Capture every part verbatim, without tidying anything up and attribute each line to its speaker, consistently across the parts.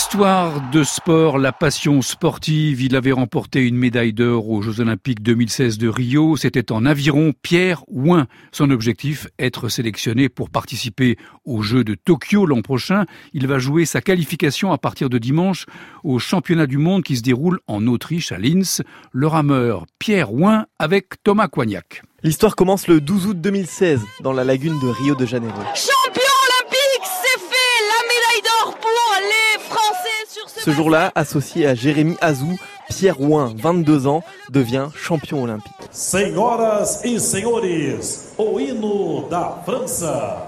Speaker 1: Histoire de sport, la passion sportive. Il avait remporté une médaille d'or aux Jeux Olympiques deux mille seize de Rio. C'était en aviron. Pierre Houin. Son objectif, être sélectionné pour participer aux Jeux de Tokyo l'an prochain. Il va jouer sa qualification à partir de dimanche au championnat du monde qui se déroule en Autriche, à Linz. Le rameur Pierre Houin avec Thomas Coignac.
Speaker 2: L'histoire commence le douze août deux mille seize dans la lagune de Rio de Janeiro.
Speaker 3: Champion olympique, c'est fait! La médaille d'or pour les Français sur ce...
Speaker 2: Ce jour-là, associé à Jérémy Azou, Pierre Houin, vingt-deux ans, devient champion olympique.
Speaker 4: Senhoras e senhores, o hino da França.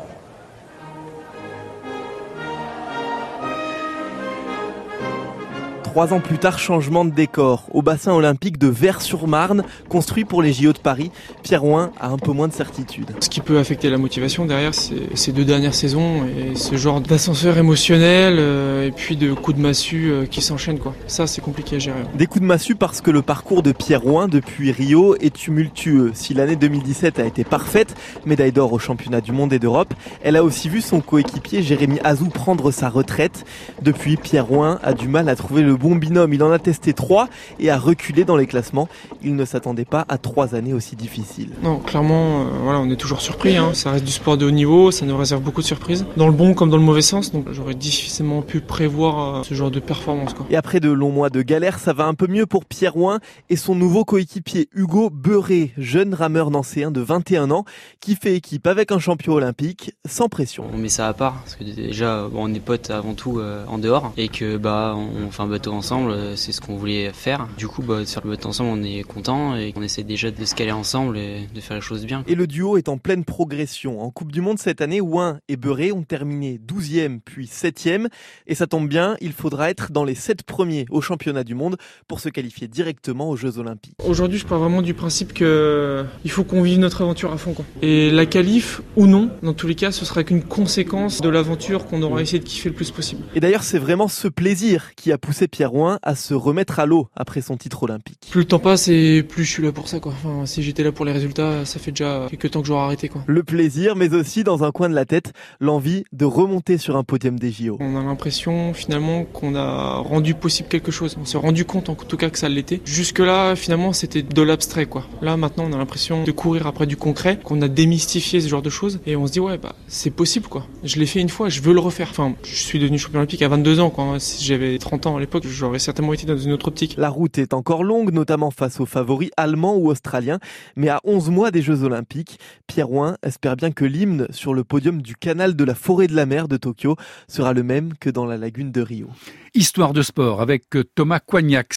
Speaker 2: Trois ans plus tard, changement de décor. Au bassin olympique de Vers-sur-Marne, construit pour les J O de Paris, Pierre Houin a un peu moins de certitude.
Speaker 5: Ce qui peut affecter la motivation derrière, c'est ces deux dernières saisons et ce genre d'ascenseur émotionnel euh, et puis de coups de massue euh, qui s'enchaînent, quoi. Ça, c'est compliqué à gérer.
Speaker 2: Des coups de massue parce que le parcours de Pierre Houin depuis Rio est tumultueux. Si l'année deux mille dix-sept a été parfaite, médaille d'or au championnat du monde et d'Europe, elle a aussi vu son coéquipier Jérémy Azou prendre sa retraite. Depuis, Pierre Houin a du mal à trouver le bon binôme. Il en a testé trois et a reculé dans les classements. Il ne s'attendait pas à trois années aussi difficiles.
Speaker 5: Non, clairement, euh, voilà, on est toujours surpris. Hein. Ça reste du sport de haut niveau, ça nous réserve beaucoup de surprises, dans le bon comme dans le mauvais sens. Donc j'aurais difficilement pu prévoir euh, ce genre de performance, quoi.
Speaker 2: Et après de longs mois de galère, ça va un peu mieux pour Pierre Houin et son nouveau coéquipier Hugo Beuré, jeune rameur nancéen de vingt et un ans, qui fait équipe avec un champion olympique sans pression.
Speaker 6: On met ça à part parce que déjà, bon, on est potes avant tout euh, en dehors et que bah on fait un bateau ensemble, c'est ce qu'on voulait faire. Du coup, bah, de faire le bateau ensemble, on est content et on essaie déjà de se caler ensemble et de faire les choses bien.
Speaker 2: Et le duo est en pleine progression. En Coupe du Monde cette année, Houin et Beuré ont terminé douzième puis septième. Et ça tombe bien, il faudra être dans les sept premiers au championnat du monde pour se qualifier directement aux Jeux Olympiques.
Speaker 5: Aujourd'hui, je pars vraiment du principe que il faut qu'on vive notre aventure à fond, quoi. Et la qualif ou non, dans tous les cas, ce sera qu'une conséquence de l'aventure qu'on aura essayé de kiffer le plus possible.
Speaker 2: Et d'ailleurs, c'est vraiment ce plaisir qui a poussé Pierre Houin à se remettre à l'eau après son titre olympique.
Speaker 5: Plus le temps passe et plus je suis là pour ça, quoi. Enfin, si j'étais là pour les résultats, ça fait déjà quelques temps que j'aurais arrêté, quoi.
Speaker 2: Le plaisir, mais aussi dans un coin de la tête, l'envie de remonter sur un podium des J O.
Speaker 5: On a l'impression finalement qu'on a rendu possible quelque chose. On s'est rendu compte en tout cas que ça l'était. Jusque-là, finalement, c'était de l'abstrait, quoi. Là, maintenant, on a l'impression de courir après du concret, qu'on a démystifié ce genre de choses et on se dit ouais, bah c'est possible, quoi. Je l'ai fait une fois, je veux le refaire. Enfin, je suis devenu champion olympique à vingt-deux ans, quoi. Si j'avais trente ans à l'époque, j'aurais certainement été dans une autre optique.
Speaker 2: La route est encore longue, notamment face aux favoris allemands ou australiens, mais à onze mois des Jeux Olympiques, Pierre Houin espère bien que l'hymne sur le podium du canal de la forêt de la mer de Tokyo sera le même que dans la lagune de Rio.
Speaker 1: Histoire de sport avec Thomas Coignac.